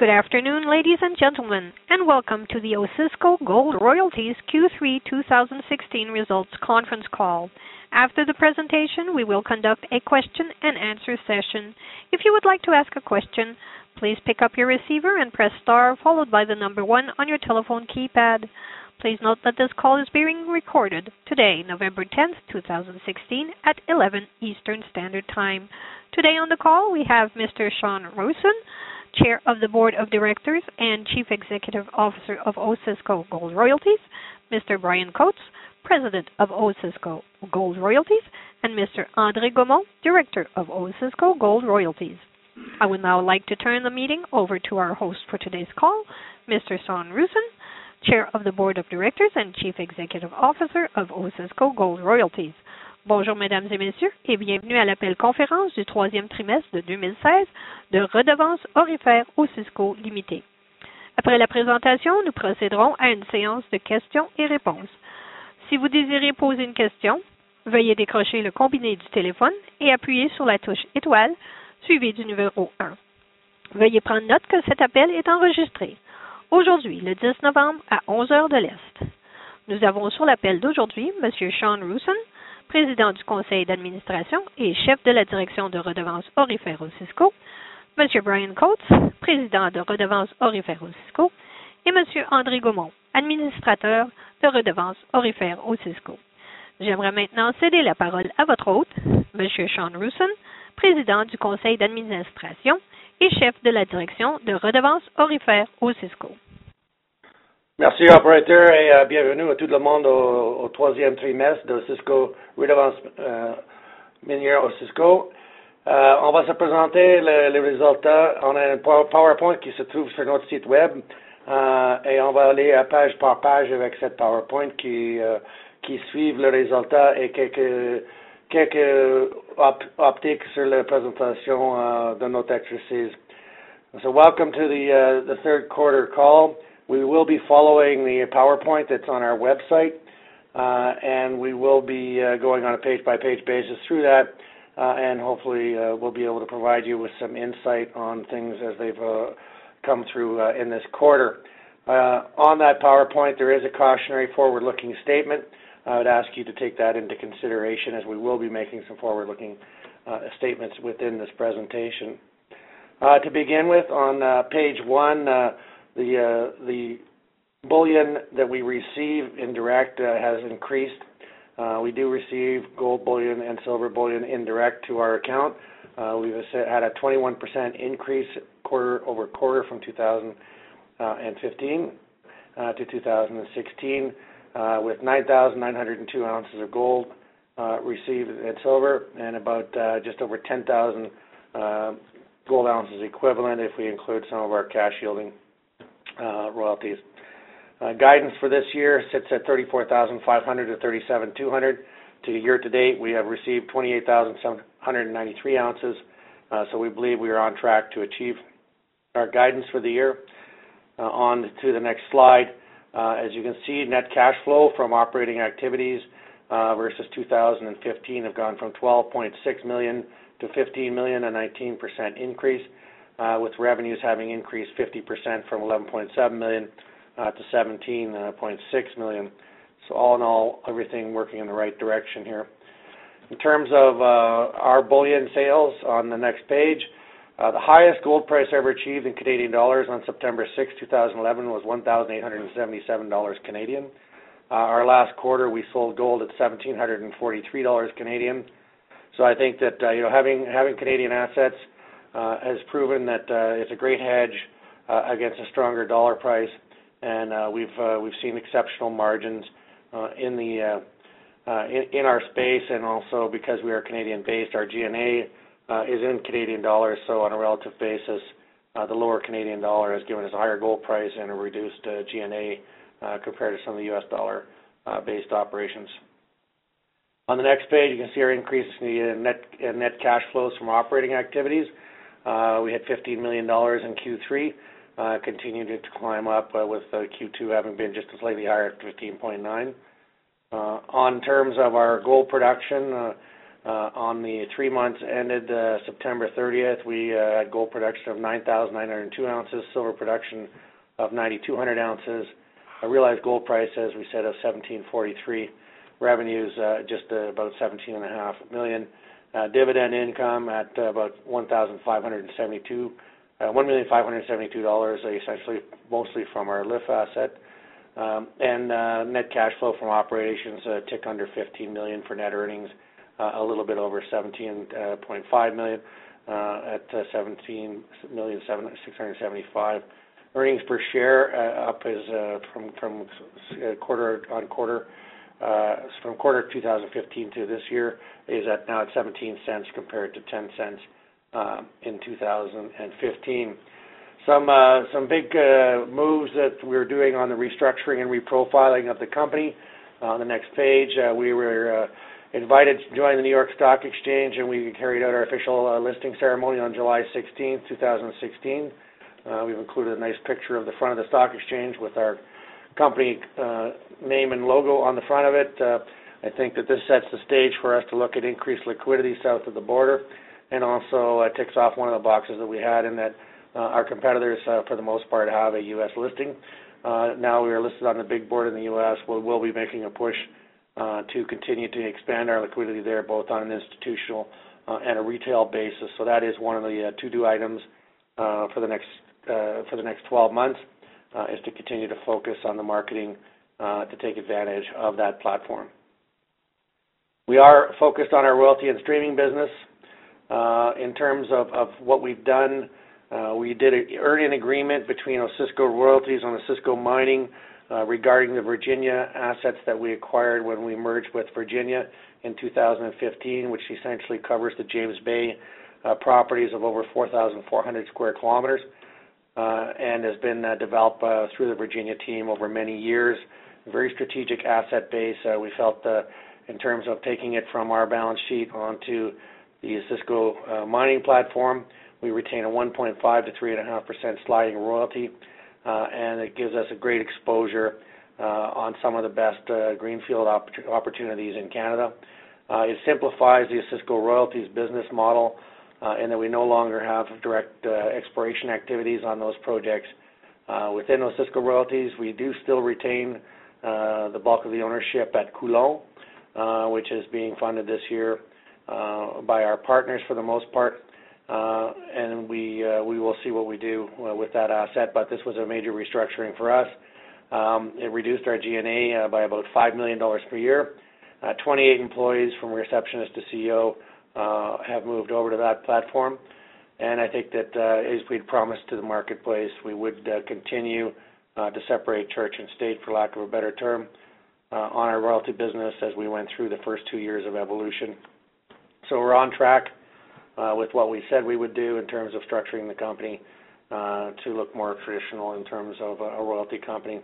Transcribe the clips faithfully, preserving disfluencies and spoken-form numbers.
Good afternoon, ladies and gentlemen, and welcome to the Osisko Gold Royalties Q three twenty sixteen Results Conference Call. After the presentation, we will conduct a question and answer session. If you would like to ask a question, please pick up your receiver and press star followed by the number one on your telephone keypad. Please note that this call is being recorded today, November tenth, twenty sixteen at eleven Eastern Standard Time. Today on the call, we have Mister Sean Roosen, Chair of the Board of Directors and Chief Executive Officer of Osisko Gold Royalties, Mister Brian Coates, President of Osisko Gold Royalties, and Mister André Gaumont, Director of Osisko Gold Royalties. I would now like to turn the meeting over to our host for today's call, Mister Sean Roosen, Chair of the Board of Directors and Chief Executive Officer of Osisko Gold Royalties. Bonjour, mesdames et messieurs, et bienvenue à l'appel conférence du troisième trimestre de deux mille seize de Redevance Aurifère Osisko Limité. Après la présentation, nous procéderons à une séance de questions et réponses. Si vous désirez poser une question, veuillez décrocher le combiné du téléphone et appuyer sur la touche étoile, suivie du numéro un. Veuillez prendre note que cet appel est enregistré. Aujourd'hui, le dix novembre à onze heures de l'Est. Nous avons sur l'appel d'aujourd'hui M. Sean Roosen, président du conseil d'administration et chef de la direction de Redevance Aurifère Osisko, M. Brian Coates, président de Redevance Aurifère Osisko, et M. André Gaumont, administrateur de Redevance Aurifère Osisko. J'aimerais maintenant céder la parole à votre hôte, M. Sean Roosen, président du conseil d'administration et chef de la direction de Redevance Aurifère Osisko. Merci, opérateur, et euh, bienvenue à tout le monde au, au troisième trimestre de Osisko Redevance euh, minière Osisko. Euh, on va se présenter le, les résultats. On a un PowerPoint qui se trouve sur notre site web euh, et on va aller à page par page avec cette PowerPoint qui, euh, qui suivent le résultat et quelques, quelques op optiques sur la présentation uh, de notre exercice. So welcome to the, uh, the third quarter call. We will be following the PowerPoint that's on our website, uh, and we will be uh, going on a page-by-page basis through that, uh, and hopefully uh, we'll be able to provide you with some insight on things as they've uh, come through uh, in this quarter. Uh, on that PowerPoint, there is a cautionary forward-looking statement. I would ask you to take that into consideration as we will be making some forward-looking uh, statements within this presentation. Uh, to begin with, on uh, page one, uh, The uh, the bullion that we receive indirect uh, has increased. Uh, we do receive gold bullion and silver bullion indirect to our account. Uh, we've had a twenty-one percent increase quarter over quarter from two thousand fifteen uh, to two thousand sixteen, uh, with nine thousand nine hundred two ounces of gold uh, received and silver, and about uh, just over ten thousand uh, gold ounces equivalent if we include some of our cash yielding Uh, royalties. Uh, guidance for this year sits at thirty-four thousand five hundred to thirty-seven thousand two hundred. To year to date, we have received twenty-eight thousand seven hundred ninety-three ounces, uh, so we believe we are on track to achieve our guidance for the year. Uh, on to the next slide. Uh, as you can see, net cash flow from operating activities uh, versus two thousand fifteen have gone from twelve point six million dollars to fifteen million dollars, a nineteen percent increase. Uh, with revenues having increased fifty percent from eleven point seven million dollars uh, to seventeen point six million dollars. So all in all, everything working in the right direction here. In terms of uh, our bullion sales on the next page, uh, the highest gold price ever achieved in Canadian dollars on September sixth, two thousand eleven was one thousand eight hundred seventy-seven dollars Canadian. Uh, our last quarter, we sold gold at one thousand seven hundred forty-three dollars Canadian. So I think that uh, you know having having Canadian assets Uh, has proven that uh, it's a great hedge uh, against a stronger dollar price, and uh, we've uh, we've seen exceptional margins uh, in the uh, uh, in, in our space, and also because we are Canadian based, our G N A uh, is in Canadian dollars. So on a relative basis, uh, the lower Canadian dollar has given us a higher gold price and a reduced uh, G N A uh, compared to some of the U S dollar uh, based operations. On the next page, you can see our increase in the uh, net uh, net cash flows from operating activities. Uh, we had fifteen million dollars in Q three, uh, continued to climb up uh, with uh, Q two having been just slightly higher at fifteen point nine. Uh, on terms of our gold production, uh, Uh, on the three months ended uh, September thirtieth, we uh, had gold production of nine thousand nine hundred two ounces, silver production of nine thousand two hundred ounces, a realized gold price, as we said, of seventeen forty-three, revenues uh, just uh, about seventeen and a half million, uh, dividend income at uh, about one thousand five hundred seventy-two, uh, one million five hundred seventy-two dollars, uh, essentially mostly from our L I F asset, um, and uh, net cash flow from operations a uh, tick under fifteen million for net earnings. Uh, a little bit over seventeen point five million uh, at uh, seventeen million six hundred seventy-five. Earnings per share uh, up is uh, from from uh, quarter on quarter uh, from quarter two thousand fifteen to this year is at now at seventeen cents compared to ten cents uh, in two thousand fifteen. Some uh, some big uh, moves that we're doing on the restructuring and reprofiling of the company. Uh, on the next page, uh, we were uh, invited to join the New York Stock Exchange, and we carried out our official uh, listing ceremony on July sixteenth, two thousand sixteen. Uh, we've included a nice picture of the front of the stock exchange with our company uh, name and logo on the front of it. Uh, I think that this sets the stage for us to look at increased liquidity south of the border, and also uh, ticks off one of the boxes that we had in that uh, our competitors, uh, for the most part, have a U S listing. Uh, now we are listed on the big board in the U S. We'll, we'll be making a push Uh, to continue to expand our liquidity there, both on an institutional uh, and a retail basis. So that is one of the uh, to-do items uh, for the next uh, for the next twelve months, uh, is to continue to focus on the marketing uh, to take advantage of that platform. We are focused on our royalty and streaming business. Uh, in terms of, of what we've done, uh, we did a, earn an agreement between Osisko Royalties and Osisko Mining Uh, regarding the Virginia assets that we acquired when we merged with Virginia in two thousand fifteen, which essentially covers the James Bay uh, properties of over four thousand four hundred square kilometers uh, and has been uh, developed uh, through the Virginia team over many years. Very strategic asset base. Uh, we felt uh, in terms of taking it from our balance sheet onto the Osisko uh, mining platform, we retain a one point five to three point five percent sliding royalty. Uh, and it gives us a great exposure uh, on some of the best uh, greenfield op- opportunities in Canada. Uh, it simplifies the Osisko Royalties business model uh, in that we no longer have direct uh, exploration activities on those projects. Uh, within Osisko Royalties, we do still retain uh, the bulk of the ownership at Coulon, uh, which is being funded this year uh, by our partners for the most part. Uh, and we uh, we will see what we do uh, with that asset, but this was a major restructuring for us. Um, it reduced our G and A uh, by about five million dollars per year. Uh, twenty-eight employees from receptionist to C E O uh, have moved over to that platform, and I think that uh, as we'd promised to the marketplace, we would uh, continue uh, to separate church and state, for lack of a better term, uh, on our royalty business as we went through the first two years of evolution. So we're on track Uh, with what we said we would do in terms of structuring the company uh, to look more traditional in terms of a, a royalty company.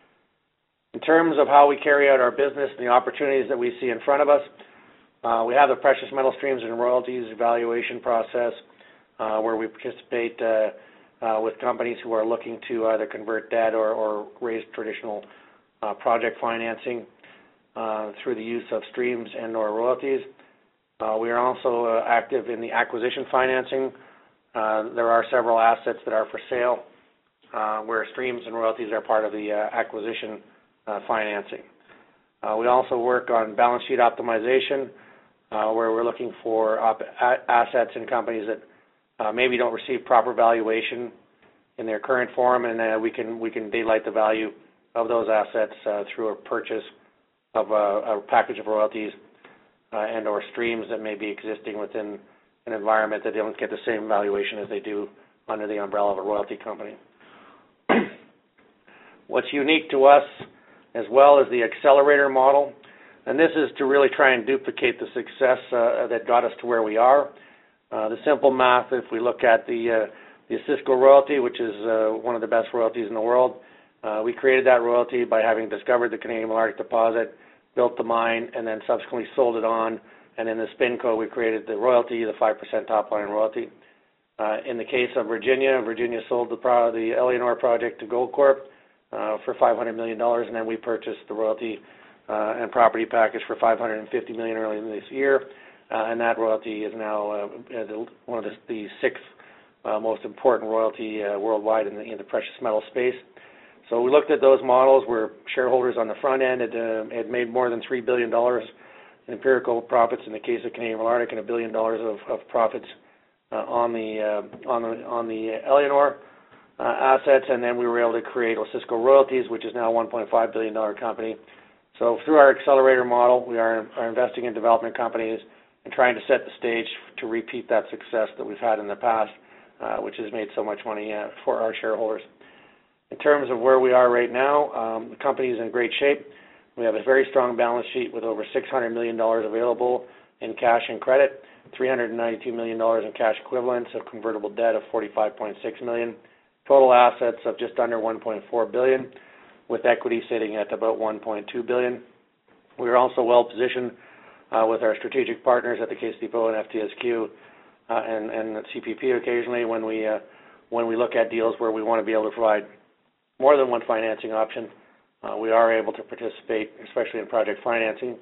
In terms of how we carry out our business and the opportunities that we see in front of us, uh, we have the precious metal streams and royalties evaluation process uh, where we participate uh, uh, with companies who are looking to either convert debt or, or raise traditional uh, project financing uh, through the use of streams and or royalties. Uh, we are also uh, active in the acquisition financing. Uh, there are several assets that are for sale uh, where streams and royalties are part of the uh, acquisition uh, financing. Uh, we also work on balance sheet optimization uh, where we're looking for op- a- assets in companies that uh, maybe don't receive proper valuation in their current form, and uh, we can we can daylight the value of those assets uh, through a purchase of a, a package of royalties Uh, and or streams that may be existing within an environment that they don't get the same valuation as they do under the umbrella of a royalty company. What's unique to us as well is the accelerator model, and this is to really try and duplicate the success uh, that got us to where we are. Uh, the simple math, if we look at the, uh, the Osisko royalty, which is uh, one of the best royalties in the world, uh, we created that royalty by having discovered the Canadian Malartic deposit, built the mine, and then subsequently sold it on. And in the SpinCo, we created the royalty, the five percent top line royalty. Uh, in the case of Virginia, Virginia sold the, pro- the Eleanor project to Goldcorp uh, for five hundred million dollars, and then we purchased the royalty uh, and property package for five hundred fifty million dollars earlier this year. uh, and that royalty is now uh, the, one of the, the sixth uh, most important royalty uh, worldwide in the, in the precious metal space. So we looked at those models where shareholders on the front end had, uh, had made more than three billion dollars in empirical profits in the case of Canadian Malartic, and a billion dollars of, of profits uh, on the uh, on the on the Éléonore uh, assets, and then we were able to create Osisko Royalties, which is now a one point five billion dollars company. So through our accelerator model, we are, are investing in development companies and trying to set the stage to repeat that success that we've had in the past, uh, which has made so much money uh, for our shareholders. In terms of where we are right now, um, the company is in great shape. We have a very strong balance sheet with over six hundred million dollars available in cash and credit, three hundred ninety-two million dollars in cash equivalents, of convertible debt of forty-five point six million dollars, total assets of just under one point four billion dollars, with equity sitting at about one point two billion dollars. We are also well positioned uh, with our strategic partners at the Caisse de dépôt and F T S Q uh, and, and C P P occasionally when we uh, when we look at deals where we want to be able to provide more than one financing option. Uh, we are able to participate, especially in project financing,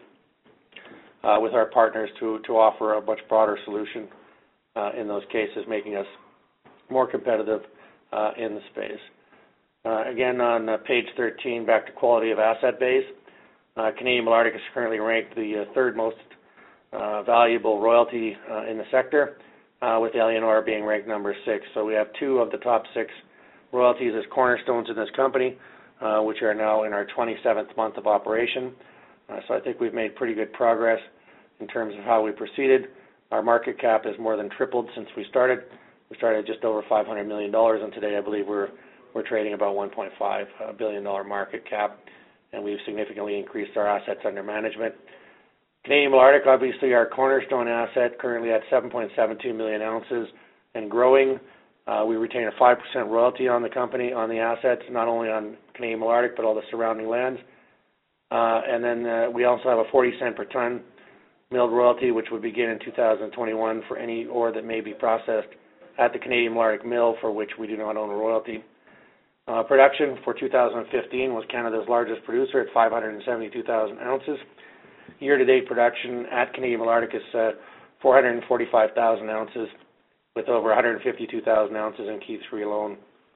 uh, with our partners to, to offer a much broader solution uh, in those cases, making us more competitive uh, in the space. Uh, again, on uh, page thirteen, back to quality of asset base, uh, Canadian Malartic is currently ranked the uh, third most uh, valuable royalty uh, in the sector, uh, with Éléonore being ranked number six. So we have two of the top six royalties as cornerstones in this company, uh, which are now in our twenty-seventh month of operation. Uh, so I think we've made pretty good progress in terms of how we proceeded. Our market cap has more than tripled since we started. We started at just over five hundred million dollars, and today I believe we're we're trading about one point five billion dollars market cap, and we've significantly increased our assets under management. Canadian Malartic, obviously our cornerstone asset, currently at seven point seven two million ounces and growing. Uh, we retain a five percent royalty on the company, on the assets, not only on Canadian Malartic, but all the surrounding lands. Uh, and then uh, we also have a forty cent per ton milled royalty, which would begin in two thousand twenty-one for any ore that may be processed at the Canadian Malartic mill, for which we do not own a royalty. Uh, production for two thousand fifteen was Canada's largest producer at five hundred seventy-two thousand ounces. Year-to-date production at Canadian Malartic is uh, four hundred forty-five thousand ounces, with over one hundred fifty-two thousand ounces in Q three alone.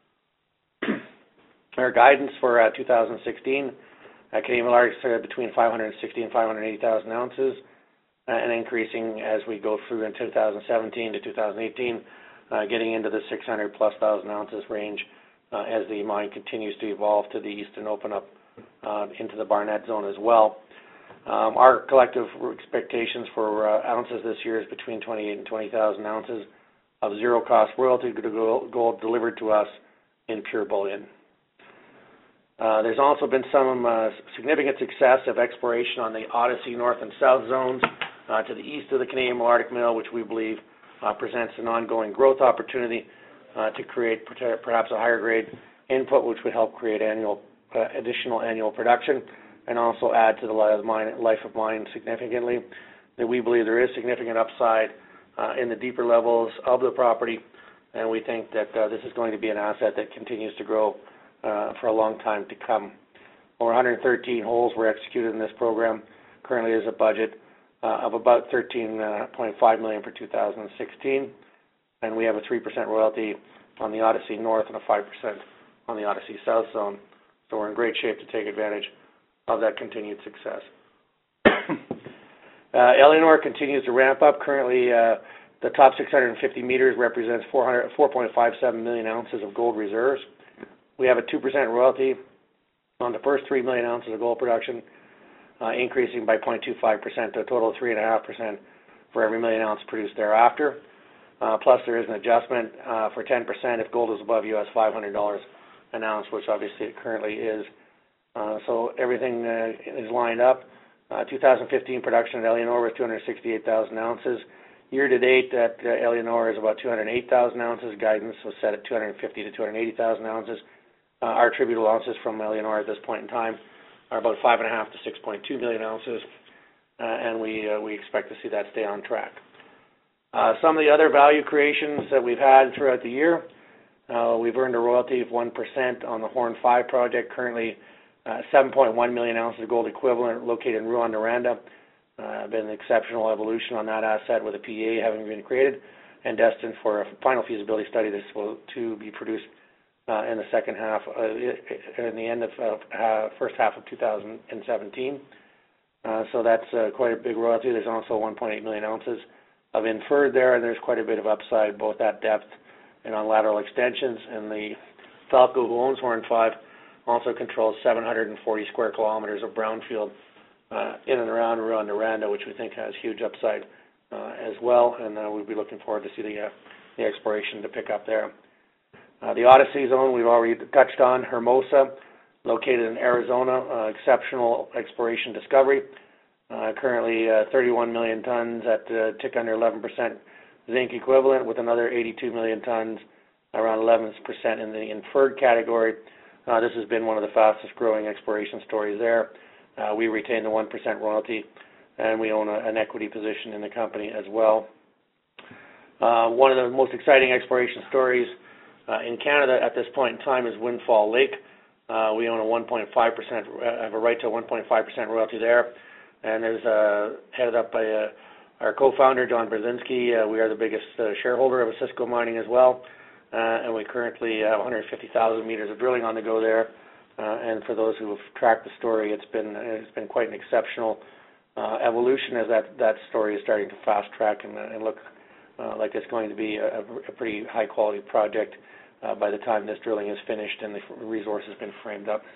Our guidance for uh, two thousand sixteen at Canadian Malartic is uh, between five hundred sixty and five hundred eighty thousand ounces, uh, and increasing as we go through in two thousand seventeen to two thousand eighteen, uh, getting into the six hundred plus thousand ounces range uh, as the mine continues to evolve to the east and open up uh, into the Barnett zone as well. Um, our collective expectations for uh, ounces this year is between twenty-eight and twenty thousand ounces of zero-cost royalty gold delivered to us in pure bullion. Uh, there's also been some uh, significant success of exploration on the Odyssey North and South zones uh, to the east of the Canadian Malartic Mill, which we believe uh, presents an ongoing growth opportunity uh, to create perhaps a higher grade input, which would help create annual uh, additional annual production and also add to the life of mine, life of mine significantly. That we believe there is significant upside Uh, in the deeper levels of the property, and we think that uh, this is going to be an asset that continues to grow uh, for a long time to come. Over one hundred thirteen holes were executed in this program. Currently is a budget uh, of about thirteen point five million dollars for two thousand sixteen, and we have a three percent royalty on the Odyssey North and a five percent on the Odyssey South zone. So we're in great shape to take advantage of that continued success. Uh, Éléonore continues to ramp up. Currently, uh, the top six hundred fifty meters represents four point five seven million ounces of gold reserves. We have a two percent royalty on the first three million ounces of gold production, uh, increasing by zero point two five percent to a total of three point five percent for every million ounce produced thereafter. Uh, plus, there is an adjustment uh, for ten percent if gold is above U S five hundred dollars an ounce, which obviously it currently is. Uh, so everything uh, is lined up. Uh, two thousand fifteen production at Éléonore was two hundred sixty-eight thousand ounces. Year to date at uh, Éléonore is about two hundred eight thousand ounces. Guidance was set at two hundred fifty to two hundred eighty thousand ounces. Uh, our attributable ounces from Éléonore at this point in time are about five and a half to six point two million ounces, uh, and we uh, we expect to see that stay on track. Uh, some of the other value creations that we've had throughout the year, uh, we've earned a royalty of one percent on the Horn five project, currently uh, seven point one million ounces of gold equivalent located in Rouyn-Noranda. Uh, been an exceptional evolution on that asset with a P E A having been created and destined for a final feasibility study this will to be produced uh, in the second half, uh, in the end of uh, first half of two thousand seventeen. Uh, so that's uh, quite a big royalty. There's also one point eight million ounces of inferred there, and there's quite a bit of upside both at depth and on lateral extensions. And the Falco, who owns Horn five, also controls seven hundred forty square kilometers of brownfield uh, in and around Rouyn-Noranda, which we think has huge upside uh, as well, and uh, we'll be looking forward to see the, uh, the exploration to pick up there. Uh, the Odyssey zone we've already touched on. Hermosa, located in Arizona, uh, exceptional exploration discovery. Uh, currently uh, thirty-one million tons at uh, tick under eleven percent zinc equivalent, with another eighty-two million tons, around eleven percent in the inferred category. Uh, this has been one of the fastest growing exploration stories there. Uh, we retain the one percent royalty, and we own a, an equity position in the company as well. Uh, one of the most exciting exploration stories uh, in Canada at this point in time is Windfall Lake. Uh, we own a one point five percent, uh, have a right to a one point five percent royalty there, and is uh, headed up by uh, our co-founder, John Brzezinski. Uh, we are the biggest uh, shareholder of Osisko Mining as well, uh, and we currently have one hundred fifty thousand meters of drilling on the go there. Uh, and for those who have tracked the story, it's been it's been quite an exceptional uh, evolution as that, that story is starting to fast track and, uh, and look uh, like it's going to be a, a pretty high quality project uh, by the time this drilling is finished and the resource has been framed up.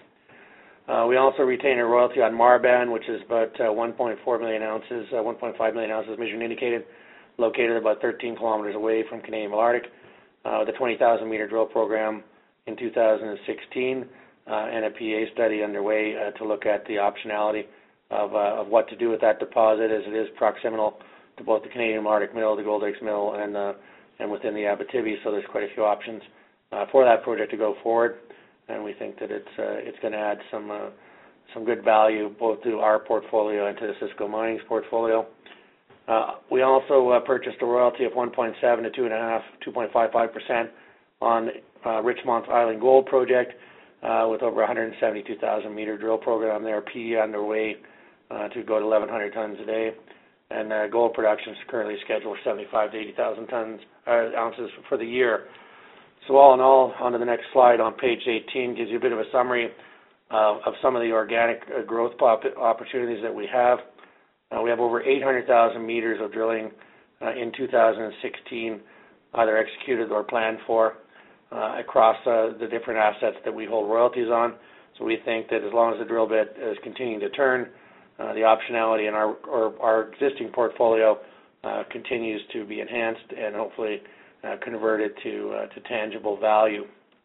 Uh, we also retain a royalty on Marban, which is about uh, one point four million ounces, uh, one point five million ounces measured and indicated, located about thirteen kilometers away from Canadian Malartic, uh, with a twenty thousand meter drill program in two thousand sixteen, uh, and a P A study underway uh, to look at the optionality of, uh, of what to do with that deposit, as it is proximal to both the Canadian Malartic Mill, the Gold Lakes Mill, and uh, and within the Abitibi. So there's quite a few options uh, for that project to go forward. And we think that it's uh, it's going to add some uh, some good value both to our portfolio and to the Osisko Mining's portfolio. Uh, we also uh, purchased a royalty of one point seven to two and a half, two point five five percent on uh, Richmont's Island Gold project, uh, with over one hundred seventy-two thousand meter drill program there, P E underway uh, to go to eleven hundred tons a day, and uh, gold production is currently scheduled for seventy-five to eighty thousand tons uh, ounces for the year. So all in all, on to the next slide on page eighteen gives you a bit of a summary uh, of some of the organic uh, growth pop- opportunities that we have. Uh, we have over eight hundred thousand meters of drilling uh, in two thousand sixteen, either executed or planned for, uh, across uh, the different assets that we hold royalties on. So we think that as long as the drill bit is continuing to turn, uh, the optionality in our, our, our existing portfolio uh, continues to be enhanced and hopefully Uh, converted to uh, to tangible value.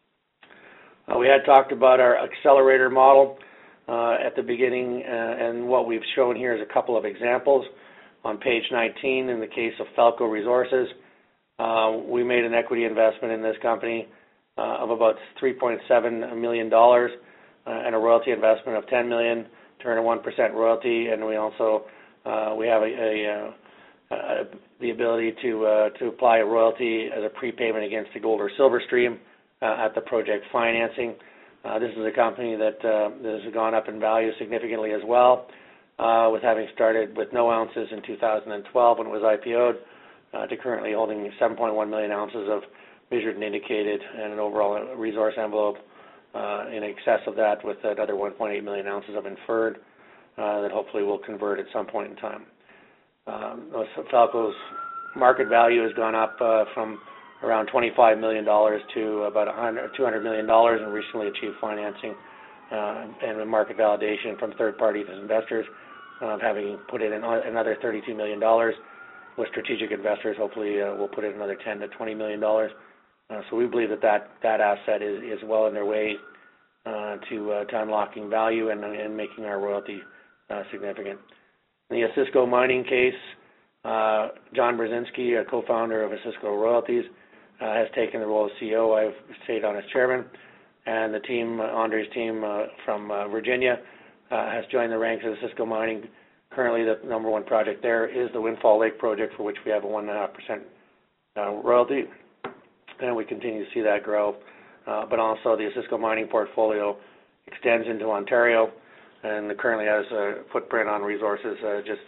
Uh, we had talked about our accelerator model uh, at the beginning, uh, and what we've shown here is a couple of examples. On page nineteen, in the case of Falco Resources, uh, we made an equity investment in this company uh, of about three point seven million dollars uh, and a royalty investment of ten million dollars to earn a one percent royalty, and we also uh, we have a, a, a Uh, the ability to uh, to apply a royalty as a prepayment against the gold or silver stream uh, at the project financing. Uh, this is a company that, uh, that has gone up in value significantly as well, uh, with having started with no ounces in two thousand twelve when it was I P O'd, uh, to currently holding seven point one million ounces of measured and indicated, and an overall resource envelope uh, in excess of that, with another one point eight million ounces of inferred uh, that hopefully will convert at some point in time. Um, Falco's market value has gone up uh, from around twenty-five million dollars to about one hundred, two hundred million dollars, and recently achieved financing uh, and market validation from third-party investors, uh, having put in another thirty-two million dollars. With strategic investors, hopefully uh, we'll put in another ten to twenty million dollars. Uh, so we believe that that, that asset is, is well on their way uh, to, uh, to unlocking value and, and making our royalty uh, significant. In the Osisko Mining case, uh, John Brzezinski, a co-founder of Osisko Royalties, uh, has taken the role of C E O. I've stayed on as chairman, and the team, uh, Andre's team uh, from uh, Virginia, uh, has joined the ranks of Osisko Mining. Currently, the number one project there is the Windfall Lake project, for which we have a one point five percent uh, royalty, and we continue to see that grow. Uh, but also, the Osisko Mining portfolio extends into Ontario, and currently has a footprint on resources uh, just uh,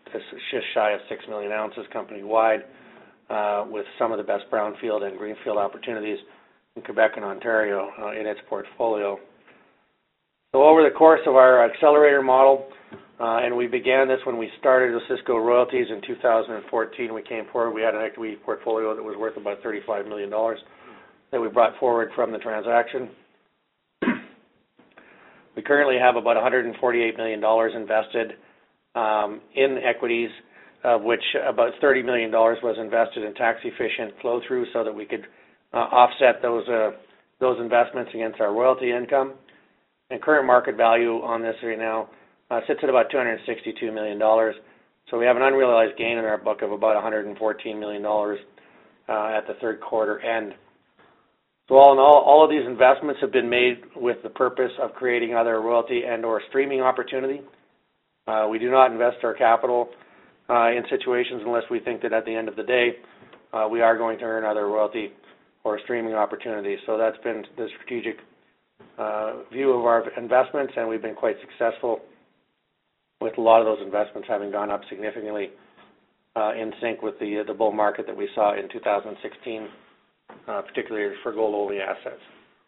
just shy of six million ounces company-wide, uh, with some of the best brownfield and greenfield opportunities in Quebec and Ontario uh, in its portfolio. So over the course of our accelerator model, uh, and we began this when we started Osisko Royalties in two thousand fourteen, we came forward, we had an equity portfolio that was worth about thirty-five million dollars that we brought forward from the transaction. We currently have about one hundred forty-eight million dollars invested um, in equities, of which about thirty million dollars was invested in tax-efficient flow-through so that we could uh, offset those uh, those investments against our royalty income. And current market value on this right now uh, sits at about two hundred sixty-two million dollars. So we have an unrealized gain in our book of about one hundred fourteen million dollars uh, at the third quarter end. So all in all, all of these investments have been made with the purpose of creating either a royalty and or streaming opportunity. Uh, we do not invest our capital uh, in situations unless we think that at the end of the day uh, we are going to earn either royalty or streaming opportunities. So that's been the strategic uh, view of our investments, and we've been quite successful with a lot of those investments having gone up significantly uh, in sync with the, the bull market that we saw in two thousand sixteen. Uh, particularly for gold-only assets.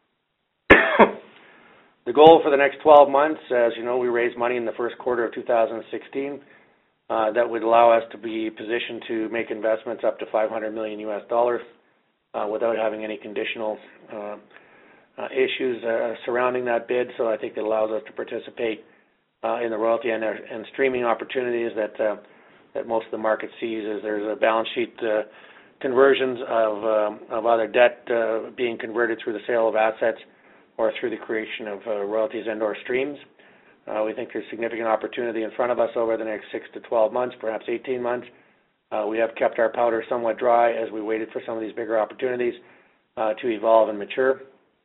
The goal for the next twelve months, as you know, we raised money in the first quarter of two thousand sixteen uh, that would allow us to be positioned to make investments up to five hundred million U S dollars uh, without having any conditional uh, uh, issues uh, surrounding that bid. So I think it allows us to participate uh, in the royalty and, and streaming opportunities that uh, that most of the market sees. As there's a balance sheet uh, conversions of, um, of either debt uh, being converted through the sale of assets or through the creation of uh, royalties and or streams. Uh, we think there's significant opportunity in front of us over the next six to twelve months, perhaps eighteen months. Uh, we have kept our powder somewhat dry as we waited for some of these bigger opportunities uh, to evolve and mature.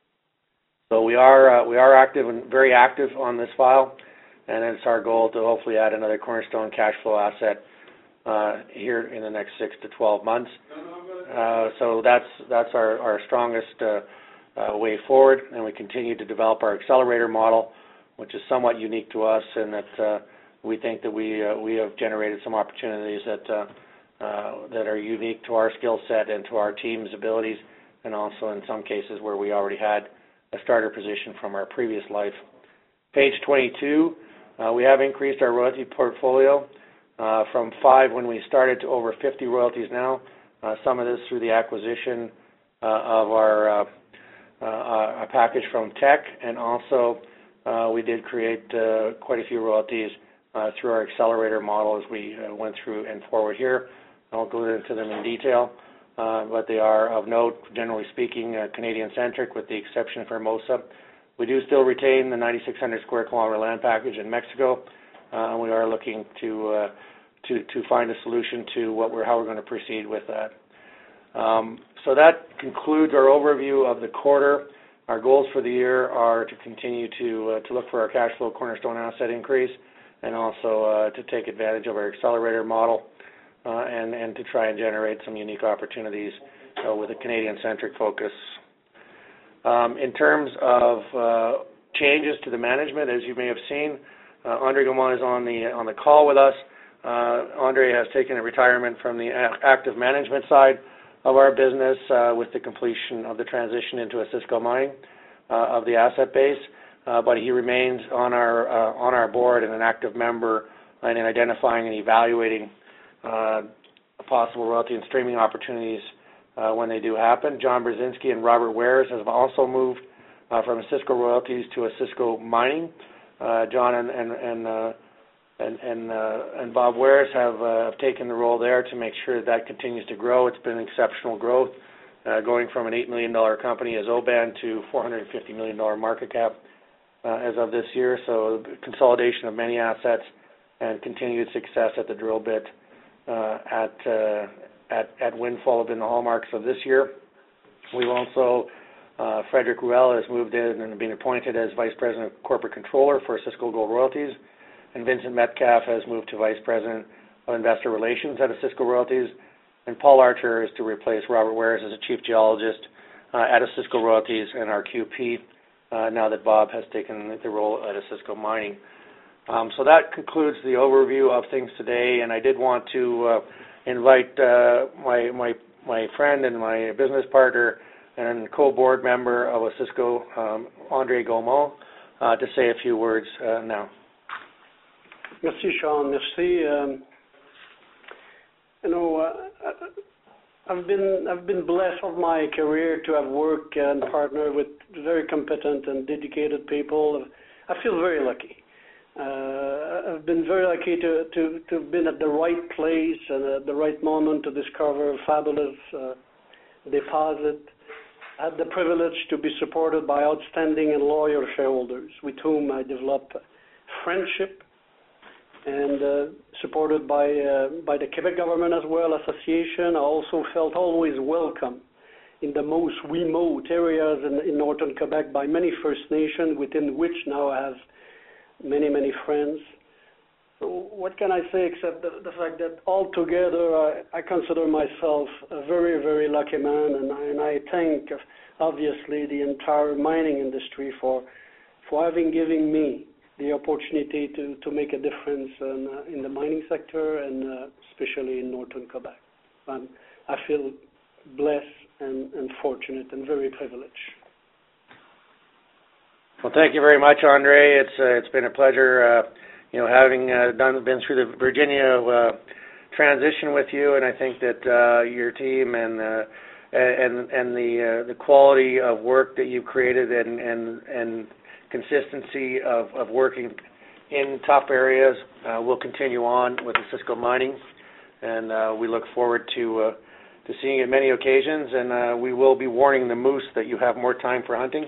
So we are uh, we are active and very active on this file, and it's our goal to hopefully add another cornerstone cash flow asset Uh, here in the next six to twelve months. Uh, so that's that's our, our strongest uh, uh, way forward, and we continue to develop our accelerator model, which is somewhat unique to us in that uh, we think that we uh, we have generated some opportunities that uh, uh, that are unique to our skill set and to our team's abilities, and also in some cases where we already had a starter position from our previous life. Page twenty-two, uh, we have increased our royalty portfolio Uh, from five when we started to over fifty royalties now. Uh, some of this through the acquisition uh, of our uh, uh, a package from Teck, and also uh, we did create uh, quite a few royalties uh, through our accelerator model as we uh, went through and forward here. I won't go into them in detail, uh, but they are of note, generally speaking, uh, Canadian-centric with the exception of Hermosa. We do still retain the ninety-six hundred square kilometer land package in Mexico. Uh, and we are looking to uh, to to find a solution to what we're how we're going to proceed with that. Um, so that concludes our overview of the quarter. Our goals for the year are to continue to uh, to look for our cash flow cornerstone asset increase, and also uh, to take advantage of our accelerator model, uh, and and to try and generate some unique opportunities uh, with a Canadian-centric focus. Um, in terms of uh, changes to the management, as you may have seen. Uh, Andre Gaumont is on the on the call with us. Uh, Andre has taken a retirement from the active management side of our business uh, with the completion of the transition into Osisko Mining uh, of the asset base, uh, but he remains on our uh, on our board and an active member and in identifying and evaluating uh, possible royalty and streaming opportunities uh, when they do happen. John Brzezinski and Robert Wares have also moved uh, from Osisko Royalties to Osisko Mining. Uh, John and and and, uh, and, and, uh, and Bob Wares have uh, taken the role there to make sure that, that continues to grow. It's been exceptional growth, uh, going from an eight million dollars company as Oban to four hundred fifty million dollars market cap uh, as of this year. So consolidation of many assets and continued success at the drill bit uh, at, uh, at at Windfall have been the hallmarks of this year. We've also Uh, Frederick Ruel has moved in and been appointed as Vice President of Corporate Controller for Osisko Gold Royalties, and Vincent Metcalf has moved to Vice President of Investor Relations at Osisko Royalties, and Paul Archer is to replace Robert Wares as a Chief Geologist uh, at Osisko Royalties and our Q P uh, now that Bob has taken the role at Osisko Mining. Um, so that concludes the overview of things today, and I did want to uh, invite uh, my my my friend and my business partner and co-board member of Osisko, um, Andre Gaumont, uh, to say a few words uh, now. Merci, Sean. Merci. Um, you know, uh, I've been I've been blessed of my career to have worked and partnered with very competent and dedicated people. I feel very lucky. Uh, I've been very lucky to, to, to have been at the right place and at the right moment to discover a fabulous uh, deposit. I had the privilege to be supported by outstanding and loyal shareholders with whom I developed friendship, and uh, supported by uh, by the Quebec government as well, association. I also felt always welcome in the most remote areas in, in northern Quebec by many First Nations, within which now I have many, many friends. So what can I say except the, the fact that altogether I, I consider myself a very, very lucky man, and I, and I thank obviously the entire mining industry for for having given me the opportunity to, to make a difference in, uh, in the mining sector, and uh, especially in northern Quebec. Um, I feel blessed and, and fortunate and very privileged. Well, thank you very much, Andre. It's uh, it's been a pleasure, uh, you know, having uh, done been through the Virginia uh, transition with you, and I think that uh, your team and uh, and and the uh, the quality of work that you've created and and and consistency of, of working in tough areas uh, will continue on with Osisko Mining, and uh, we look forward to uh, to seeing you at many occasions, and uh, we will be warning the moose that you have more time for hunting.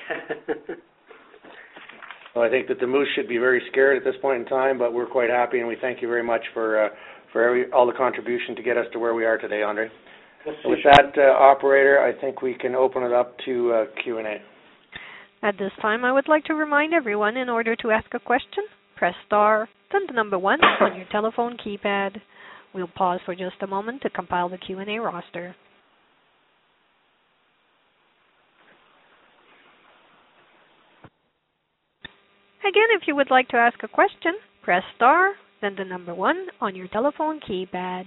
Well, I think that the moose should be very scared at this point in time, but we're quite happy, and we thank you very much for uh, for every, all the contribution to get us to where we are today, Andre. With that, uh, operator, I think we can open it up to uh, Q and A. At this time, I would like to remind everyone, in order to ask a question, press star, then the number one on your telephone keypad. We'll pause for just a moment to compile the Q and A roster. Again, if you would like to ask a question, press star, then the number one on your telephone keypad.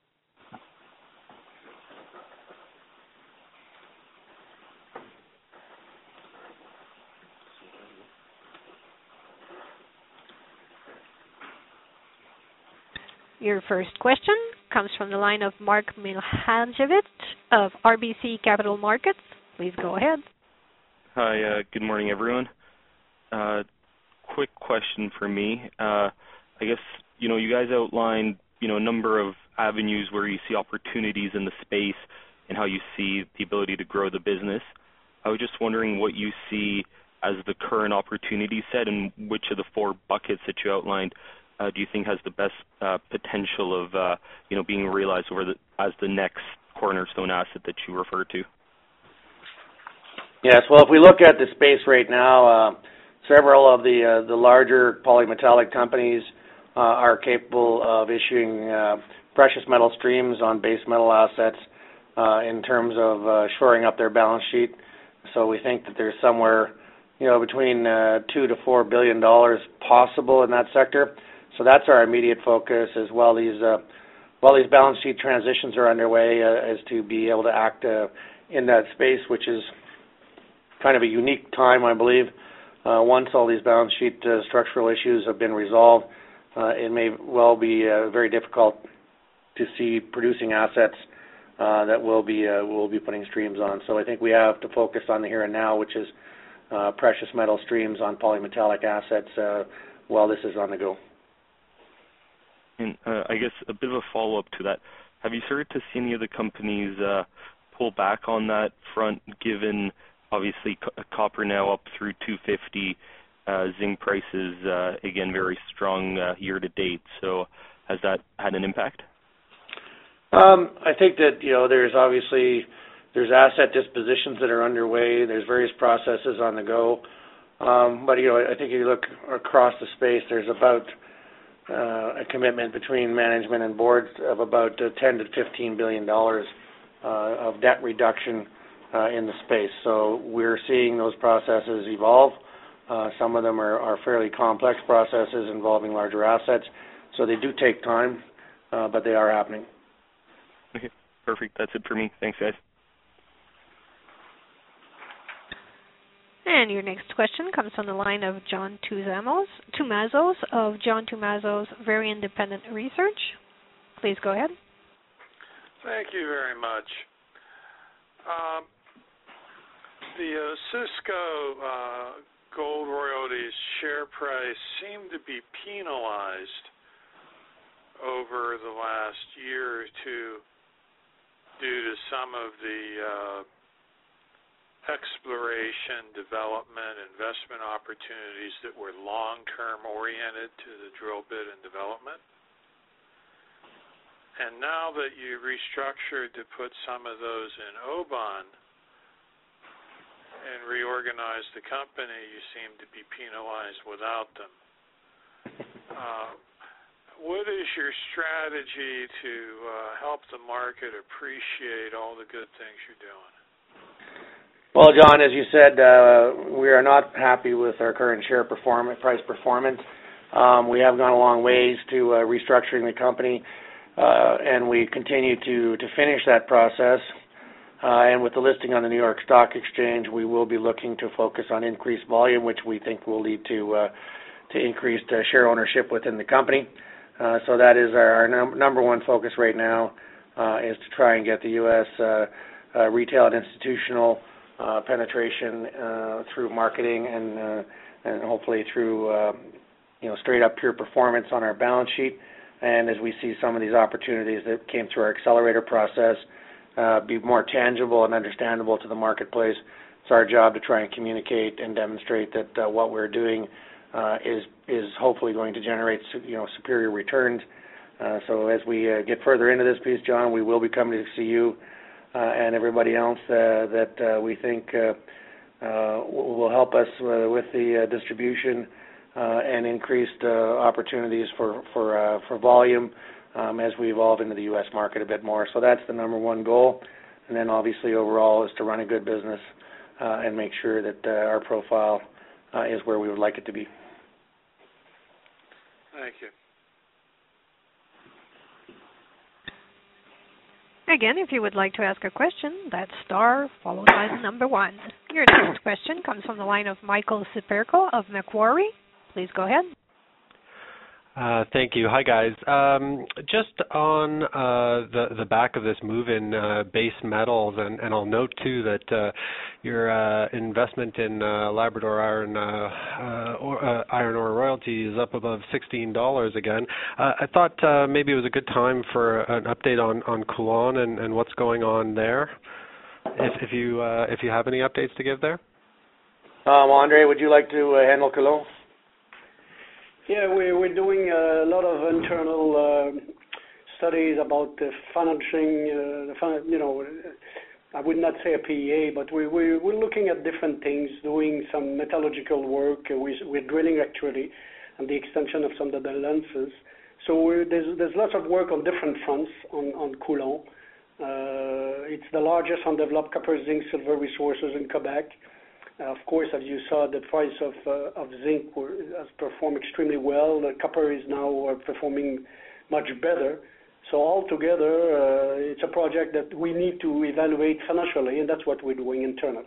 Your first question comes from the line of Mark Milhajevic of R B C Capital Markets. Please go ahead. Hi, uh, good morning, everyone. Uh, quick question for me. Uh, I guess, you know, you guys outlined, you know, a number of avenues where you see opportunities in the space and how you see the ability to grow the business. I was just wondering what you see as the current opportunity set, and which of the four buckets that you outlined uh, do you think has the best uh, potential of, uh, you know, being realized over the, as the next cornerstone asset that you refer to? Yes, well, if we look at the space right now, uh, several of the uh, the larger polymetallic companies uh, are capable of issuing uh, precious metal streams on base metal assets uh, in terms of uh, shoring up their balance sheet. So we think that there's somewhere, you know, between uh, two to four billion dollars possible in that sector. So that's our immediate focus, as well. These uh, while these balance sheet transitions are underway, uh, is to be able to act uh, in that space, which is kind of a unique time, I believe. Uh, once all these balance sheet uh, structural issues have been resolved, uh, it may well be uh, very difficult to see producing assets uh, that we'll be uh, we'll be putting streams on. So I think we have to focus on the here and now, which is uh, precious metal streams on polymetallic assets uh, while this is on the go. And uh, I guess a bit of a follow-up to that. Have you started to see any of the companies uh, pull back on that front, given obviously co- copper now up through two fifty, uh, zinc prices uh, again very strong uh, year to date? So has that had an impact? Um, I think that, you know, there's obviously there's asset dispositions that are underway. There's various processes on the go. Um, but, you know, I think if you look across the space, there's about uh, a commitment between management and boards of about uh, ten to fifteen billion dollars uh, of debt reduction uh, in the space. So we're seeing those processes evolve. Uh, some of them are, are fairly complex processes involving larger assets, so they do take time, uh, but they are happening. Okay, perfect. That's it for me. Thanks, guys. And your next question comes from the line of John Tumazos, Tumazos of John Tumazos Very Independent Research. Please go ahead. Thank you very much. Um, the uh, Osisko uh, Gold Royalties share price seemed to be penalized over the last year or two due to some of the uh, exploration, development, investment opportunities that were long-term oriented to the drill bit and development. And now that you restructured to put some of those in Oban and reorganize the company, you seem to be penalized without them. Uh, what is your strategy to uh, help the market appreciate all the good things you're doing? Well, John, as you said, uh, we are not happy with our current share performance, price performance. Um, we have gone a long ways to uh, restructuring the company, uh, and we continue to, to finish that process. Uh, and with the listing on the New York Stock Exchange, we will be looking to focus on increased volume, which we think will lead to uh, to increased uh, share ownership within the company. Uh, so that is our, our num- number one focus right now, uh, is to try and get the U S uh, uh, retail and institutional uh, penetration uh, through marketing and uh, and hopefully through uh, you know straight up pure performance on our balance sheet. And as we see some of these opportunities that came through our accelerator process uh, be more tangible and understandable to the marketplace, it's our job to try and communicate and demonstrate that uh, what we're doing uh, is is hopefully going to generate you know superior returns. Uh, so as we uh, get further into this piece, John, we will be coming to see you uh, and everybody else uh, that uh, we think uh, uh, will help us uh, with the uh, distribution uh, and increased uh, opportunities for for uh, for volume um, as we evolve into the U S market a bit more. So that's the number one goal, and then obviously overall is to run a good business uh, and make sure that uh, our profile uh, is where we would like it to be. Thank you. Again, if you would like to ask a question, that's star followed by the number one. Your next question comes from the line of Michael Siperko of Macquarie. Please go ahead. Uh, thank you. Hi, guys. Um, just on uh, the the back of this move in uh, base metals, and, and I'll note too that uh, your uh, investment in uh, Labrador Iron uh, uh, or, uh, Iron Ore Royalty is up above sixteen dollars again. Uh, I thought uh, maybe it was a good time for an update on on Coulon and, and what's going on there. If, if you uh, if you have any updates to give there. Um, Andre, would you like to uh, handle Coulon? Yeah, we, we're doing a lot of internal uh, studies about the financing, uh, the fin- you know, I would not say a P E A, but we, we, we're looking at different things, doing some metallurgical work. Uh, we, we're drilling actually, and the extension of some of the lenses. So we're, there's, there's lots of work on different fronts on, on Coulon. Uh, it's the largest undeveloped copper, zinc, silver resources in Quebec. Uh, of course, as you saw, the price of uh, of zinc were, has performed extremely well. The copper is now uh, performing much better. So altogether, uh, it's a project that we need to evaluate financially, and that's what we're doing internally.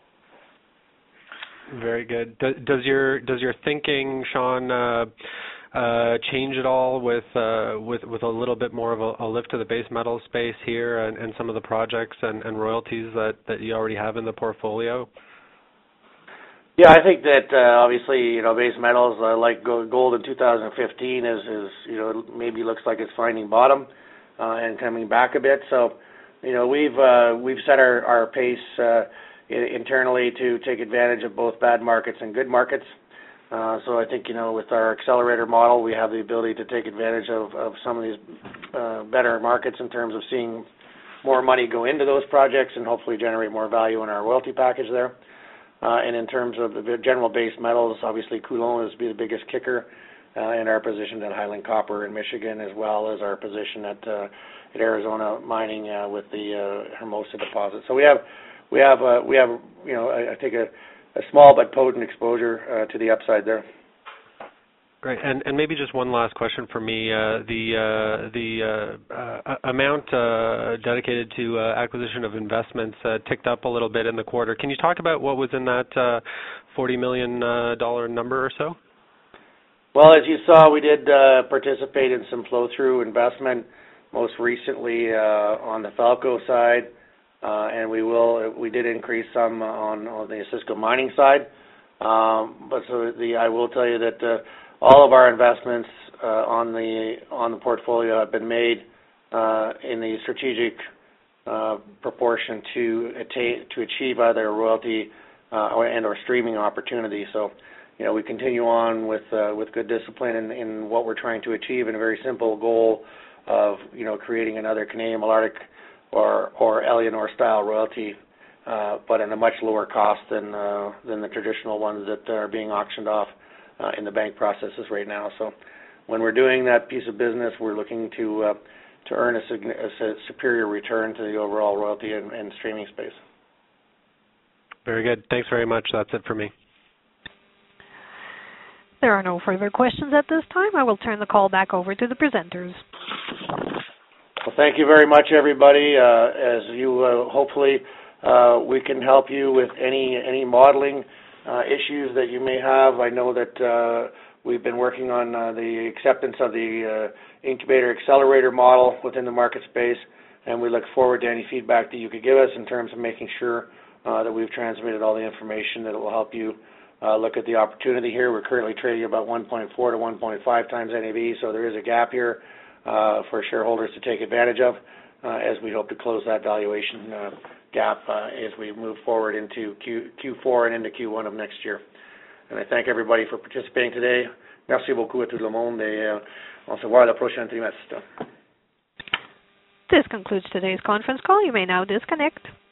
Very good. Do, does your does your thinking, Sean, uh, uh, change at all with uh, with with a little bit more of a, a lift to the base metal space here, and, and some of the projects and, and royalties that, that you already have in the portfolio? Yeah, I think that uh, obviously, you know, base metals uh, like gold in two thousand fifteen is, is, you know, maybe looks like it's finding bottom uh, and coming back a bit. So, you know, we've uh, we've set our our pace uh, internally to take advantage of both bad markets and good markets. Uh, so I think, you know, with our accelerator model, we have the ability to take advantage of, of some of these uh, better markets in terms of seeing more money go into those projects and hopefully generate more value in our royalty package there. Uh, and in terms of the general base metals, obviously Coulon is be the biggest kicker uh, in our position at Highland Copper in Michigan, as well as our position at uh, at Arizona Mining uh, with the uh, Hermosa deposit. So we have we have uh, we have you know I, I think a a small but potent exposure uh, to the upside there. Great. And and maybe just one last question for me. Uh, the uh, the uh, uh, amount uh, dedicated to uh, acquisition of investments uh, ticked up a little bit in the quarter. Can you talk about what was in that uh, forty million dollars uh, number or so? Well, as you saw, we did uh, participate in some flow-through investment, most recently uh, on the Falco side, uh, and we will we did increase some on, on the Osisko Mining side. Um, but so the I will tell you that. Uh, All of our investments uh, on the on the portfolio have been made uh, in the strategic uh, proportion to attain, to achieve either a royalty uh, or, and or streaming opportunity. So, you know, we continue on with uh, with good discipline in, in what we're trying to achieve, in a very simple goal of you know creating another Canadian Malartic or or Eleanor style royalty, uh, but at a much lower cost than uh, than the traditional ones that are being auctioned off Uh, in the bank processes right now. So when we're doing that piece of business, we're looking to uh, to earn a, a superior return to the overall royalty and, and streaming space. Very good. Thanks very much. That's it for me. There are no further questions at this time. I will turn the call back over to the presenters. Well, thank you very much, everybody. Uh, as you uh, hopefully uh, we can help you with any any modeling Uh, issues that you may have. I know that uh, we've been working on uh, the acceptance of the uh, incubator accelerator model within the market space, and we look forward to any feedback that you could give us in terms of making sure uh, that we've transmitted all the information that will help you uh, look at the opportunity here. We're currently trading about one point four to one point five times N A V, so there is a gap here uh, for shareholders to take advantage of uh, as we hope to close that valuation uh, gap uh, as we move forward into Q, Q4 and into Q one of next year. And I thank everybody for participating today. Merci beaucoup à tout le monde et euh, on se voit le prochain trimestre. This concludes today's conference call. You may now disconnect.